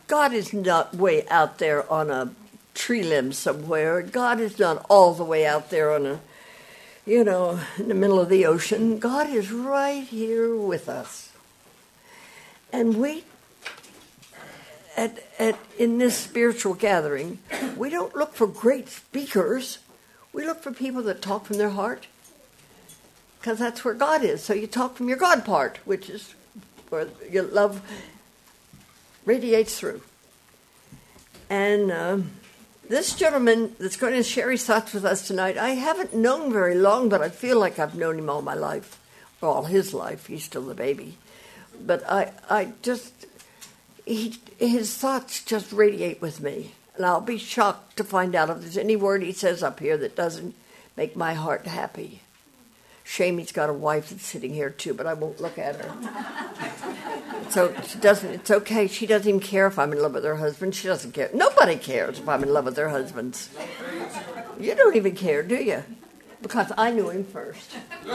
God is not way out there on a tree limb somewhere. God is not all the way out there on a, in the middle of the ocean. God is right here with us. And we, in this spiritual gathering, we don't look for great speakers. We look for people that talk from their heart, because that's where God is. So you talk from your God part, which is where your love radiates through. And this gentleman that's going to share his thoughts with us tonight, I haven't known very long, but I feel like I've known him all my life, or all his life. He's still a baby. But his thoughts just radiate with me. And I'll be shocked to find out if there's any word he says up here that doesn't make my heart happy. Shame he's got a wife that's sitting here too, but I won't look at her. So it's okay. She doesn't even care if I'm in love with her husband. She doesn't care. Nobody cares if I'm in love with their husbands. You don't even care, do you? Because I knew him first.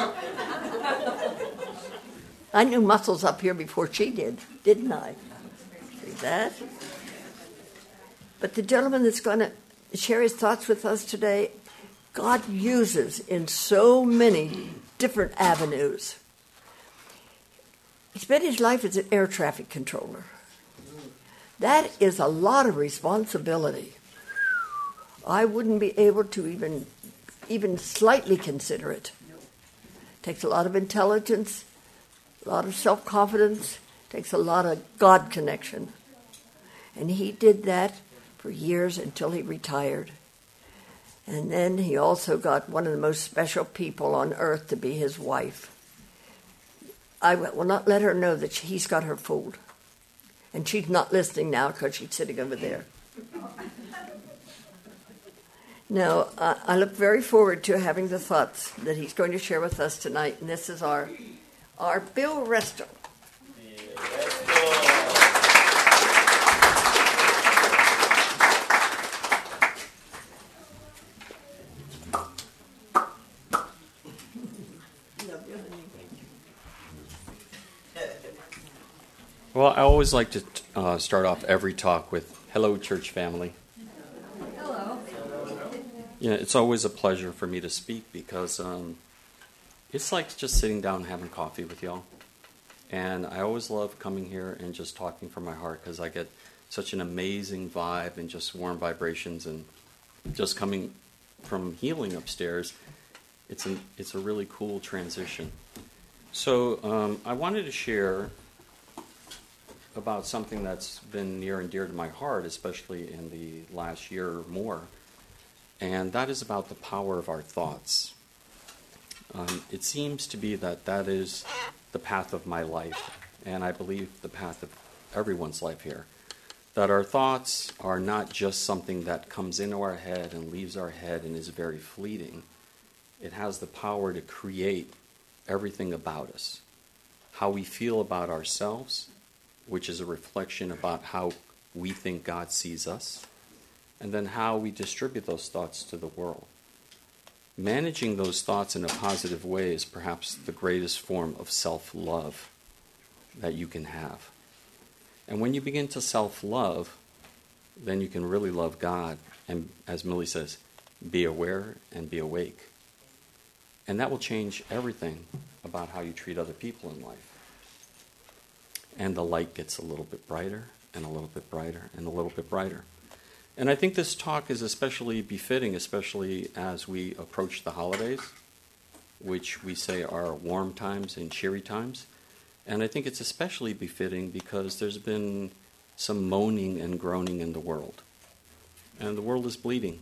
I knew Muscles up here before she did, didn't I? See that? But the gentleman that's going to share his thoughts with us today, God uses in so many different avenues. He spent his life as an air traffic controller. That is a lot of responsibility. I wouldn't be able to even slightly consider it. It takes a lot of intelligence, a lot of self-confidence, takes a lot of God connection. And he did that for years until he retired. And then he also got one of the most special people on earth to be his wife. I will not let her know that he's got her fooled. And she's not listening now because she's sitting over there. Now, I look very forward to having the thoughts that he's going to share with us tonight. And this is our Bill Resto. Well, I always like to start off every talk with, hello, church family. Hello. It's always a pleasure for me to speak because it's like just sitting down and having coffee with y'all. And I always love coming here and just talking from my heart because I get such an amazing vibe and just warm vibrations. And just coming from healing upstairs, it's a really cool transition. So I wanted to share about something that's been near and dear to my heart, especially in the last year or more, and that is about the power of our thoughts. It seems to be that is the path of my life, and I believe the path of everyone's life here, that our thoughts are not just something that comes into our head and leaves our head and is very fleeting. It has the power to create everything about us, how we feel about ourselves, which is a reflection about how we think God sees us, and then how we distribute those thoughts to the world. Managing those thoughts in a positive way is perhaps the greatest form of self-love that you can have. And when you begin to self-love, then you can really love God, and as Millie says, be aware and be awake. And that will change everything about how you treat other people in life. And the light gets a little bit brighter, and a little bit brighter, and a little bit brighter. And I think this talk is especially befitting, especially as we approach the holidays, which we say are warm times and cheery times. And I think it's especially befitting because there's been some moaning and groaning in the world. And the world is bleeding.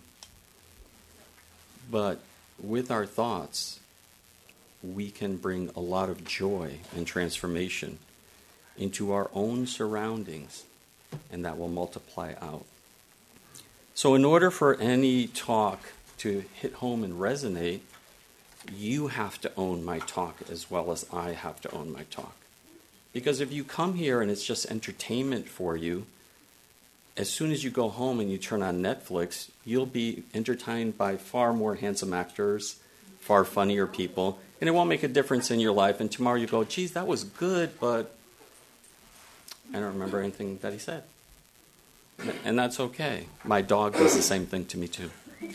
But with our thoughts, we can bring a lot of joy and transformation into our own surroundings, and that will multiply out. So in order for any talk to hit home and resonate, you have to own my talk as well as I have to own my talk. Because if you come here and it's just entertainment for you, as soon as you go home and you turn on Netflix, you'll be entertained by far more handsome actors, far funnier people, and it won't make a difference in your life. And tomorrow you go, geez, that was good, but I don't remember anything that he said. And that's okay. My dog does the same thing to me too.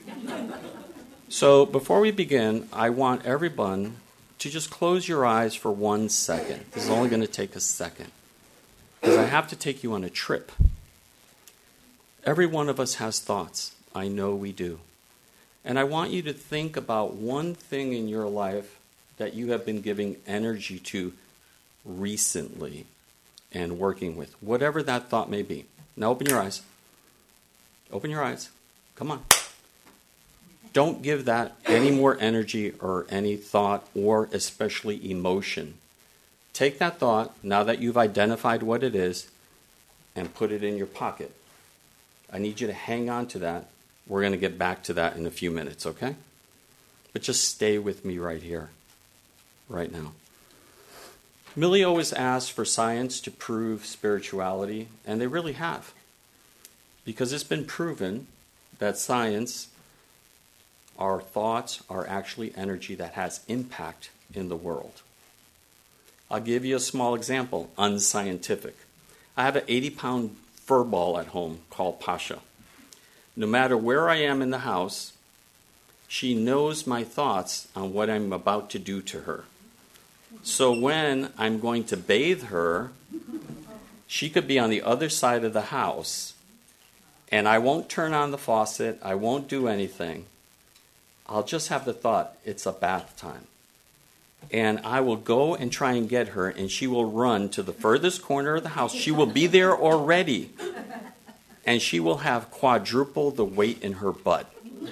So before we begin, I want everyone to just close your eyes for 1 second. This is only going to take a second, because I have to take you on a trip. Every one of us has thoughts. I know we do. And I want you to think about one thing in your life that you have been giving energy to recently and working with, whatever that thought may be. Now open your eyes. Open your eyes. Come on. Don't give that any more energy or any thought or especially emotion. Take that thought, now that you've identified what it is, and put it in your pocket. I need you to hang on to that. We're going to get back to that in a few minutes, okay? But just stay with me right here, right now. Millie always asks for science to prove spirituality, and they really have. Because it's been proven that science, our thoughts, are actually energy that has impact in the world. I'll give you a small example, unscientific. I have an 80-pound fur ball at home called Pasha. No matter where I am in the house, she knows my thoughts on what I'm about to do to her. So when I'm going to bathe her, she could be on the other side of the house, and I won't turn on the faucet, I won't do anything. I'll just have the thought, it's a bath time. And I will go and try and get her, and she will run to the furthest corner of the house. She will be there already. And she will have quadruple the weight in her butt.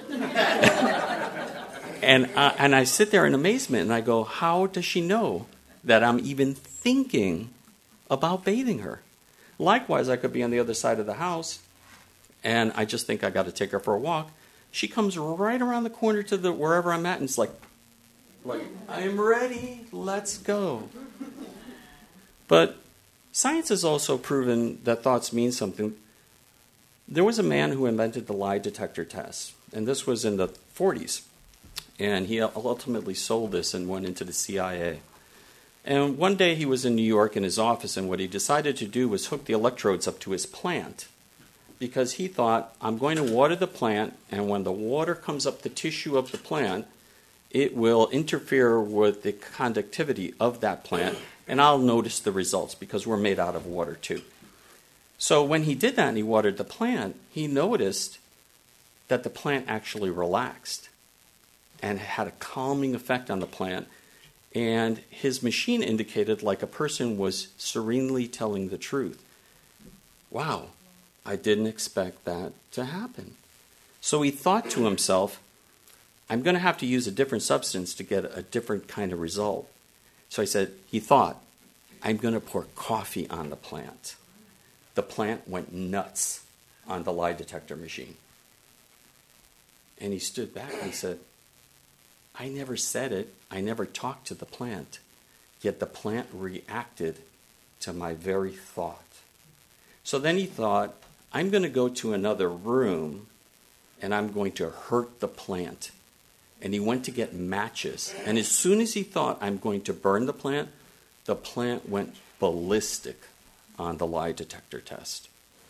And I sit there in amazement, and I go, how does she know that I'm even thinking about bathing her? Likewise, I could be on the other side of the house, and I just think I got to take her for a walk. She comes right around the corner to the wherever I'm at, and it's like, I'm ready, let's go. But science has also proven that thoughts mean something. There was a man who invented the lie detector test, and this was in the 40s. And he ultimately sold this and went into the CIA. And one day he was in New York in his office, and what he decided to do was hook the electrodes up to his plant. Because he thought, I'm going to water the plant, and when the water comes up the tissue of the plant, it will interfere with the conductivity of that plant, and I'll notice the results, because we're made out of water too. So when he did that and he watered the plant, he noticed that the plant actually relaxed and had a calming effect on the plant. And his machine indicated like a person was serenely telling the truth. Wow, I didn't expect that to happen. So he thought to himself, I'm going to have to use a different substance to get a different kind of result. So he thought, I'm going to pour coffee on the plant. The plant went nuts on the lie detector machine. And he stood back and said, I never said it. I never talked to the plant. Yet the plant reacted to my very thought. So then he thought, I'm going to go to another room and I'm going to hurt the plant. And he went to get matches. And as soon as he thought, I'm going to burn the plant went ballistic on the lie detector test.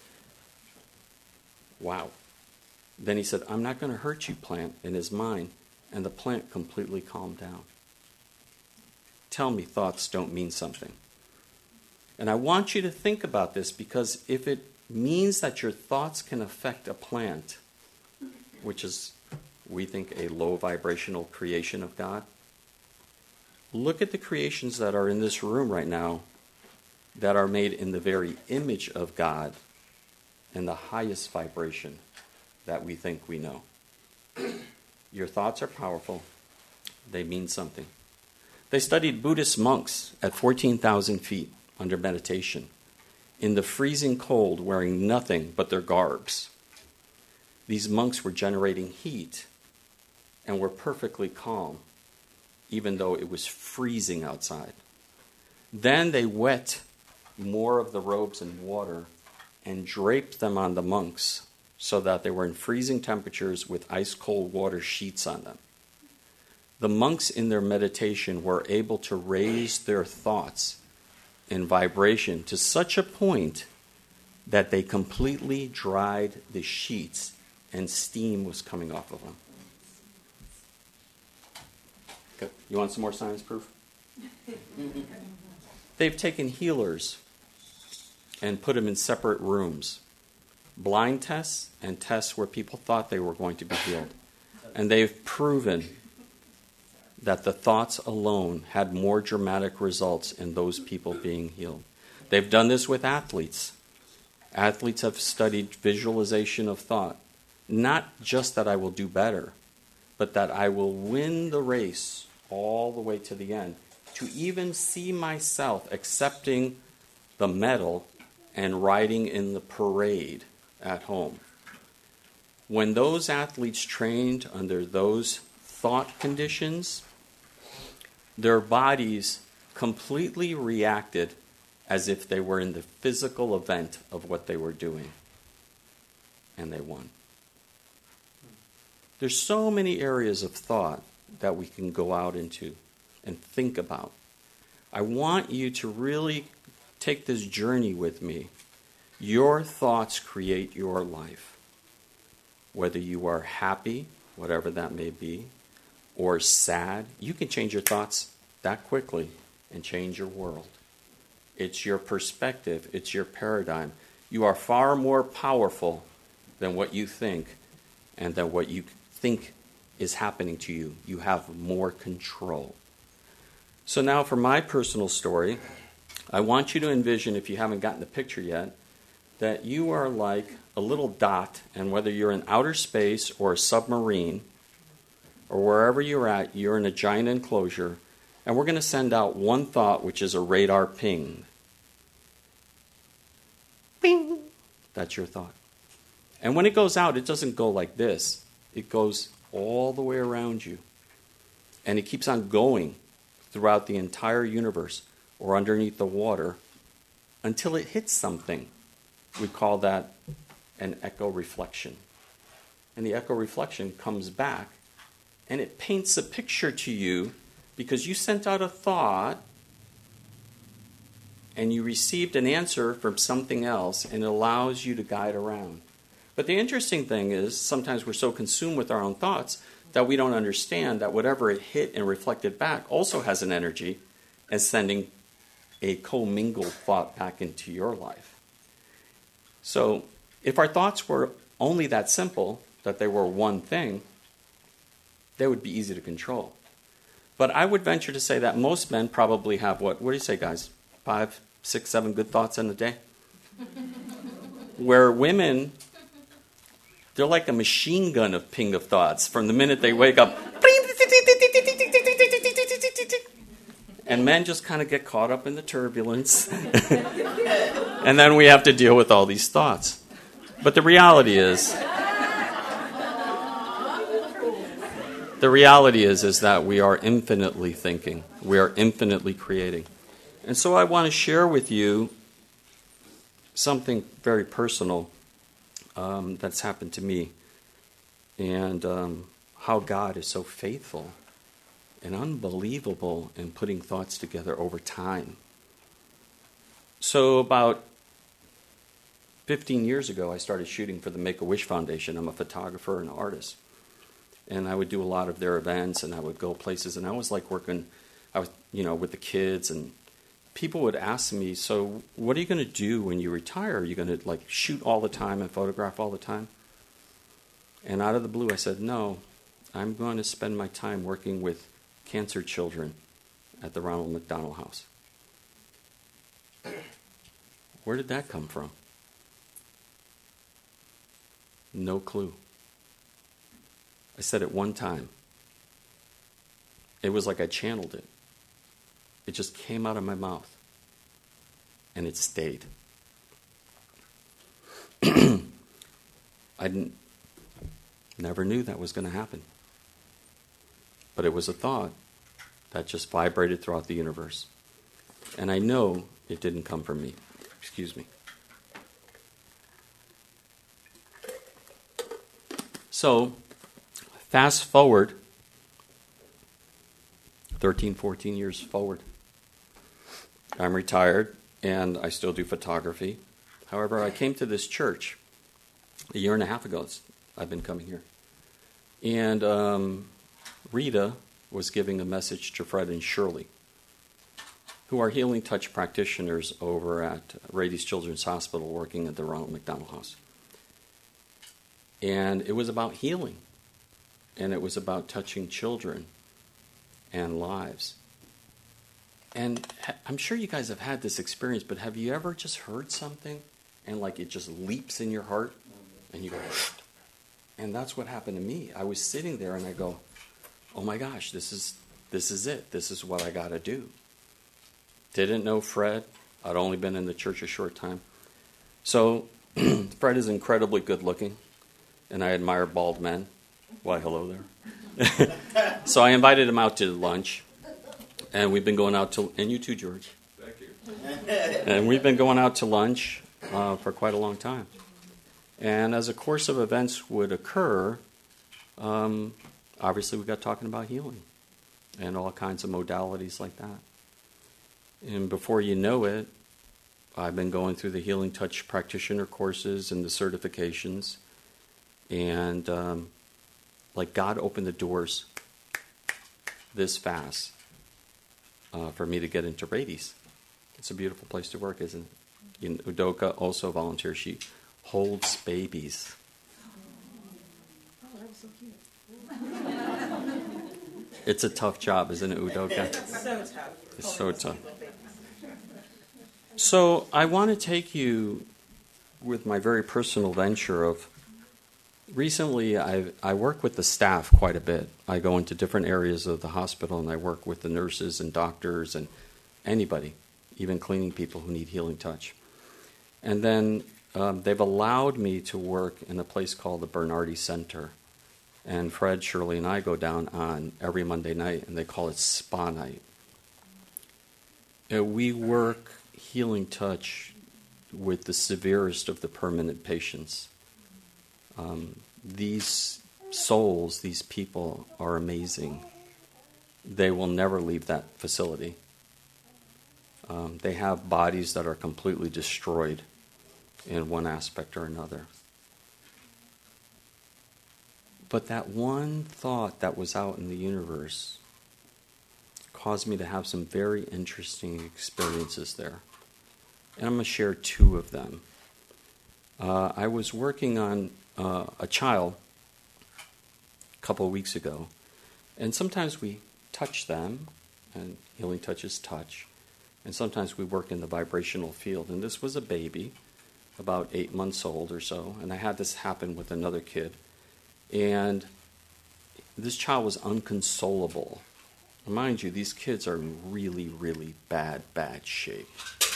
Wow. Then he said, I'm not going to hurt you, plant, in his mind. And the plant completely calmed down. Tell me thoughts don't mean something. And I want you to think about this, because if it means that your thoughts can affect a plant, which is, we think, a low vibrational creation of God, look at the creations that are in this room right now that are made in the very image of God and the highest vibration that we think we know. Your thoughts are powerful. They mean something. They studied Buddhist monks at 14,000 feet under meditation in the freezing cold, wearing nothing but their garbs. These monks were generating heat and were perfectly calm, even though it was freezing outside. Then they wet more of the robes in water and draped them on the monks so that they were in freezing temperatures with ice-cold water sheets on them. The monks in their meditation were able to raise their thoughts in vibration to such a point that they completely dried the sheets and steam was coming off of them. Okay. You want some more science proof? They've taken healers and put them in separate rooms. Blind tests and tests where people thought they were going to be healed. And they've proven that the thoughts alone had more dramatic results in those people being healed. They've done this with athletes. Athletes have studied visualization of thought. Not just that I will do better, but that I will win the race all the way to the end. To even see myself accepting the medal and riding in the parade at home. When those athletes trained under those thought conditions, their bodies completely reacted as if they were in the physical event of what they were doing. And they won. There's so many areas of thought that we can go out into and think about. I want you to really take this journey with me. Your thoughts create your life. Whether you are happy, whatever that may be, or sad, you can change your thoughts that quickly and change your world. It's your perspective. It's your paradigm. You are far more powerful than what you think and than what you think is happening to you. You have more control. So now for my personal story, I want you to envision, if you haven't gotten the picture yet, that you are like a little dot, and whether you're in outer space or a submarine or wherever you're at, you're in a giant enclosure, and we're going to send out one thought, which is a radar ping. Bing! That's your thought. And when it goes out, it doesn't go like this. It goes all the way around you. And it keeps on going throughout the entire universe or underneath the water until it hits something. We call that an echo reflection. And the echo reflection comes back and it paints a picture to you because you sent out a thought and you received an answer from something else, and it allows you to guide around. But the interesting thing is sometimes we're so consumed with our own thoughts that we don't understand that whatever it hit and reflected back also has an energy and sending a commingled thought back into your life. So if our thoughts were only that simple, that they were one thing, they would be easy to control. But I would venture to say that most men probably have what do you say, guys? 5, 6, 7 good thoughts in a day? Where women, they're like a machine gun of ping of thoughts. From the minute they wake up, and men just kind of get caught up in the turbulence. And then we have to deal with all these thoughts. But the reality is that we are infinitely thinking. We are infinitely creating. And so I want to share with you something very personal that's happened to me, and how God is so faithful and unbelievable in putting thoughts together over time. So about 15 years ago, I started shooting for the Make-A-Wish Foundation. I'm a photographer and artist. And I would do a lot of their events, and I would go places, and I was like working, with the kids, and people would ask me, so what are you going to do when you retire? Are you going to shoot all the time and photograph all the time? And out of the blue, I said, no, I'm going to spend my time working with cancer children at the Ronald McDonald House. Where did that come from? No clue. I said it one time. It was like I channeled it. It just came out of my mouth. And it stayed. I never knew that was going to happen. But it was a thought that just vibrated throughout the universe. And I know it didn't come from me. Excuse me. So, fast forward 13, 14 years forward. I'm retired, and I still do photography. However, I came to this church a year and a half ago. I've been coming here. And Rita was giving a message to Fred and Shirley, who are Healing Touch practitioners over at Rady's Children's Hospital working at the Ronald McDonald House. And it was about healing. And it was about touching children and lives. And I'm sure you guys have had this experience, but have you ever just heard something and like it just leaps in your heart and you go, and that's what happened to me. I was sitting there and I go, oh my gosh, this is it. This is what I got to do. Didn't know Fred. I'd only been in the church a short time. So Fred is incredibly good looking, and I admire bald men. Why, hello there. So I invited him out to lunch, and we've been going out to, and you too, George. Thank you. And we've been going out to lunch for quite a long time. And as a course of events would occur, obviously we got talking about healing and all kinds of modalities like that. And before you know it, I've been going through the Healing Touch practitioner courses and the certifications. And like God opened the doors this fast for me to get into Rady's. It's a beautiful place to work, isn't it? Udoka also volunteers. She holds babies. Oh, that was so cute. It's a tough job, isn't it, Udoka? It's so tough. It's so tough. So I want to take you with my very personal venture of recently I work with the staff quite a bit. I go into different areas of the hospital and I work with the nurses and doctors and anybody, even cleaning people who need healing touch. And then they've allowed me to work in a place called the Bernardi Center. And Fred, Shirley, and I go down on every Monday night, and they call it Spa Night. We work healing touch with the severest of the permanent patients. These souls, these people are amazing. They will never leave that facility. They have bodies that are completely destroyed in one aspect or another. But that one thought that was out in the universe caused me to have some very interesting experiences there. And I'm going to share two of them. I was working on a child a couple of weeks ago, and sometimes we touch them, and healing touches touch, and sometimes we work in the vibrational field. And this was a baby, about 8 months old or so, and I had this happen with another kid. And this child was unconsolable. Mind you, these kids are in really, really bad shape.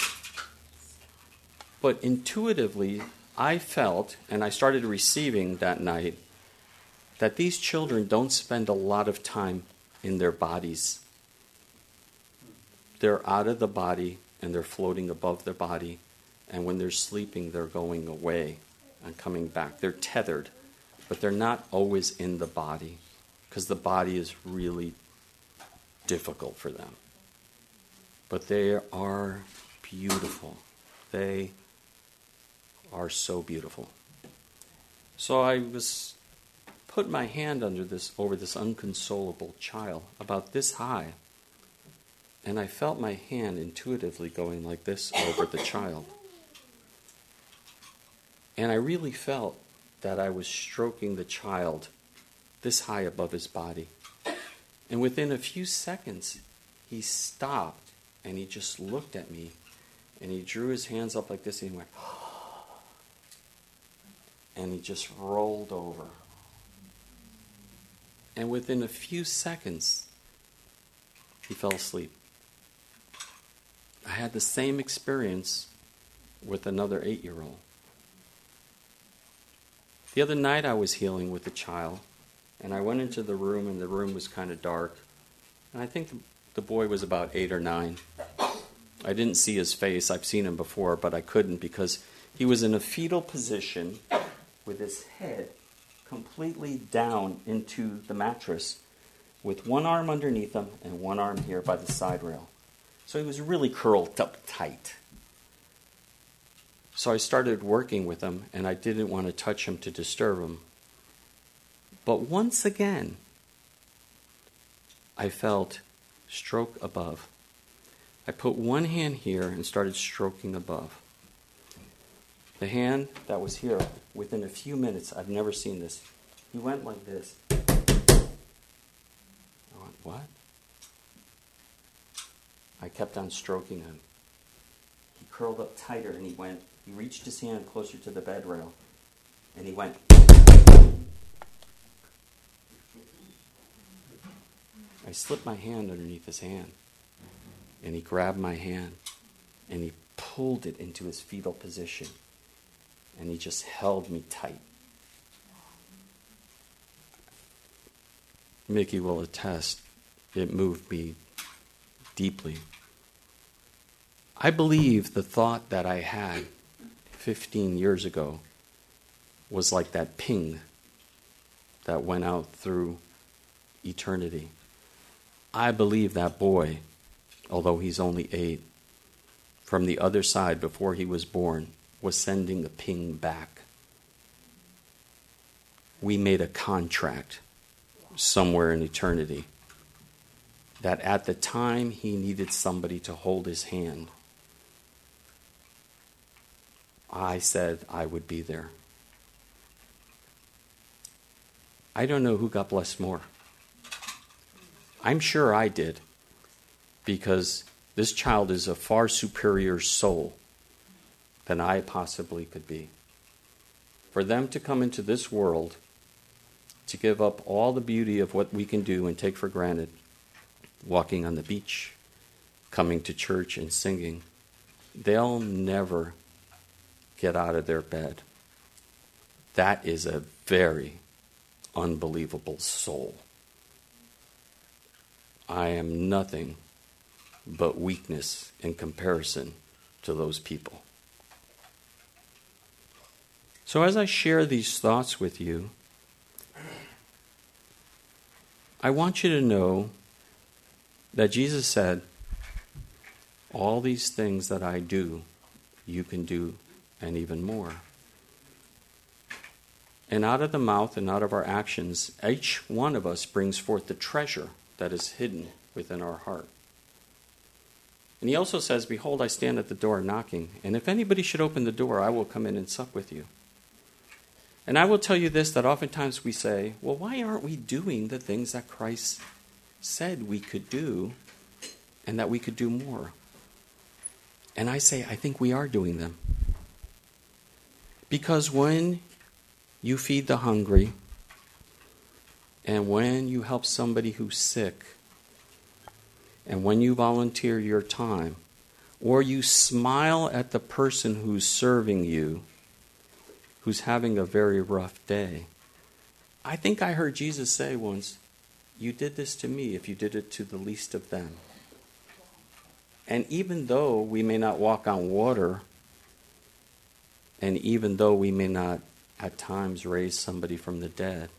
But intuitively, I felt, and I started receiving that night, that these children don't spend a lot of time in their bodies. They're out of the body, and they're floating above their body. And when they're sleeping, they're going away and coming back. They're tethered. But they're not always in the body, because the body is really difficult for them. But they are beautiful. They are so beautiful. So I was put my hand over this unconsolable child, about this high, and I felt my hand intuitively going like this over the child. And I really felt that I was stroking the child this high above his body. And within a few seconds, he stopped and he just looked at me and he drew his hands up like this and he went, and he just rolled over. And within a few seconds, he fell asleep. I had the same experience with another 8-year-old. The other night I was healing with a child, and I went into the room, and the room was kind of dark. And I think the boy was about 8 or 9. I didn't see his face. I've seen him before, but I couldn't because he was in a fetal position with his head completely down into the mattress with one arm underneath him and one arm here by the side rail. So he was really curled up tight. So I started working with him, and I didn't want to touch him to disturb him. But once again, I felt stroke above. I put one hand here and started stroking above. The hand that was here, within a few minutes, I've never seen this. He went like this. I went, what? I kept on stroking him. He curled up tighter and he reached his hand closer to the bed rail and he went. I slipped my hand underneath his hand and he grabbed my hand and he pulled it into his fetal position and he just held me tight. Mickey will attest, it moved me deeply. I believe the thought that I had 15 years ago was like that ping that went out through eternity. I believe that boy, although he's only 8, from the other side before he was born, was sending a ping back. We made a contract somewhere in eternity that at the time he needed somebody to hold his hand, I said I would be there. I don't know who got blessed more. I'm sure I did, because this child is a far superior soul than I possibly could be. For them to come into this world, to give up all the beauty of what we can do and take for granted, walking on the beach, coming to church and singing, they'll never get out of their bed. That is a very unbelievable soul. I am nothing but weakness in comparison to those people. So as I share these thoughts with you, I want you to know that Jesus said, all these things that I do, you can do, and even more. And out of the mouth and out of our actions, each one of us brings forth the treasure that is hidden within our heart. And he also says, behold, I stand at the door knocking, and if anybody should open the door, I will come in and sup with you. And I will tell you this, that oftentimes we say, well, why aren't we doing the things that Christ said we could do and that we could do more? And I say, I think we are doing them. Because when you feed the hungry and when you help somebody who's sick and when you volunteer your time or you smile at the person who's serving you, who's having a very rough day. I think I heard Jesus say once, you did this to me if you did it to the least of them. And even though we may not walk on water, and even though we may not at times raise somebody from the dead,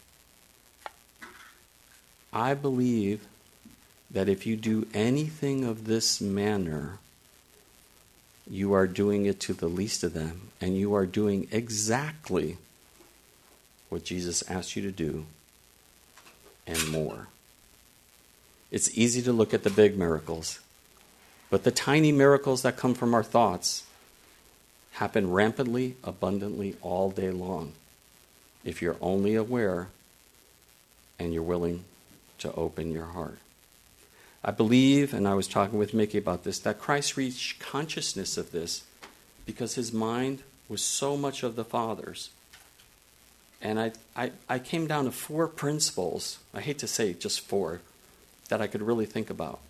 I believe that if you do anything of this manner, you are doing it to the least of them, and you are doing exactly what Jesus asked you to do, and more. It's easy to look at the big miracles, but the tiny miracles that come from our thoughts happen rampantly, abundantly, all day long, if you're only aware and you're willing to open your heart. I believe, and I was talking with Mickey about this, that Christ reached consciousness of this because his mind was so much of the Father's. And I came down to 4 principles, I hate to say just 4, that I could really think about.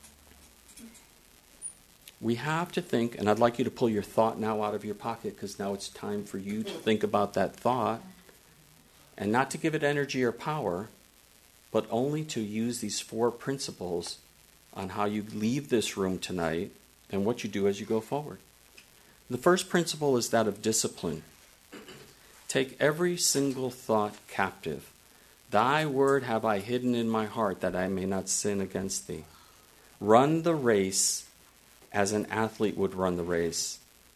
We have to think, and I'd like you to pull your thought now out of your pocket because now it's time for you to think about that thought and not to give it energy or power, but only to use these 4 principles on how you leave this room tonight and what you do as you go forward. The first principle is that of discipline. Take every single thought captive. Thy word have I hidden in my heart that I may not sin against thee. Run the race as an athlete would run the race.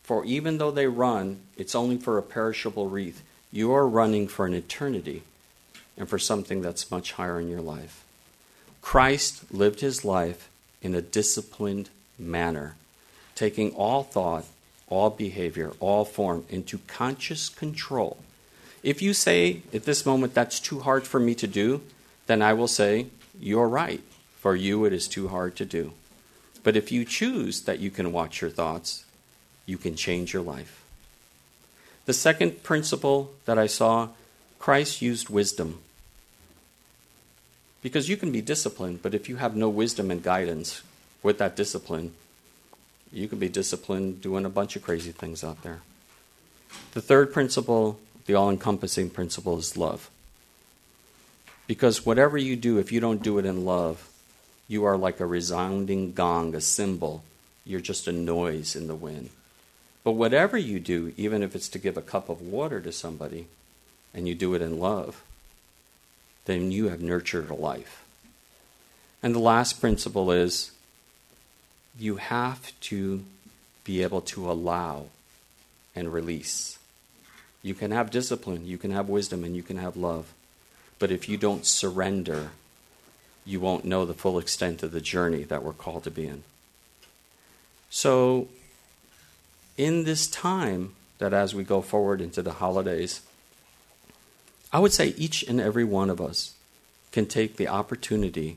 For even though they run, it's only for a perishable wreath. You are running for an eternity and for something that's much higher in your life. Christ lived his life in a disciplined manner, taking all thought, all behavior, all form into conscious control. If you say at this moment that's too hard for me to do, then I will say, you're right. For you it is too hard to do. But if you choose that you can watch your thoughts, you can change your life. The second principle that I saw, Christ used wisdom. Because you can be disciplined, but if you have no wisdom and guidance with that discipline, you can be disciplined doing a bunch of crazy things out there. The third principle, the all-encompassing principle, is love. Because whatever you do, if you don't do it in love, you are like a resounding gong, a cymbal. You're just a noise in the wind. But whatever you do, even if it's to give a cup of water to somebody, and you do it in love, then you have nurtured a life. And the last principle is, you have to be able to allow and release. You can have discipline, you can have wisdom, and you can have love. But if you don't surrender, you won't know the full extent of the journey that we're called to be in. So, in this time that as we go forward into the holidays, I would say each and every one of us can take the opportunity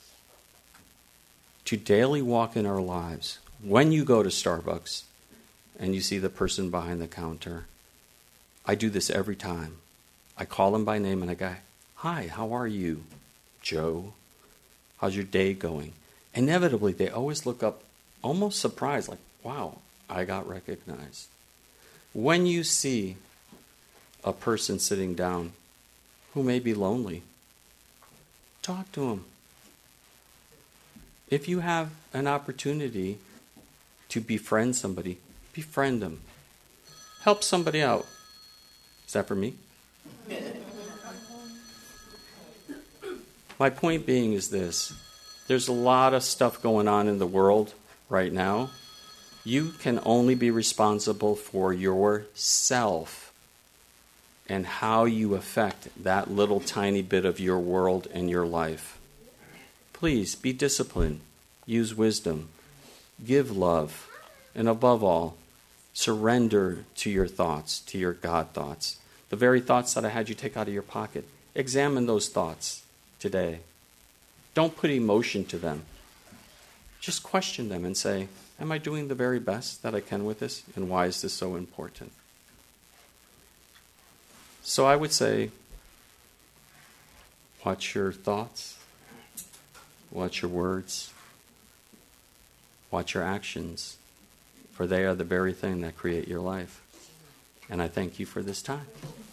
to daily walk in our lives. When you go to Starbucks and you see the person behind the counter, I do this every time. I call them by name and I go, "Hi, how are you, Joe? How's your day going?" Inevitably, they always look up almost surprised, like, "Wow, I got recognized." When you see a person sitting down who may be lonely, talk to them. If you have an opportunity to befriend somebody, befriend them. Help somebody out. Is that for me? My point being is this. There's a lot of stuff going on in the world right now. You can only be responsible for yourself and how you affect that little tiny bit of your world and your life. Please be disciplined, use wisdom, give love, and above all, surrender to your thoughts, to your God thoughts. The very thoughts that I had you take out of your pocket. Examine those thoughts today. Don't put emotion to them. Just question them and say, am I doing the very best that I can with this? And why is this so important? So I would say, watch your thoughts, watch your words, watch your actions, for they are the very thing that create your life. And I thank you for this time.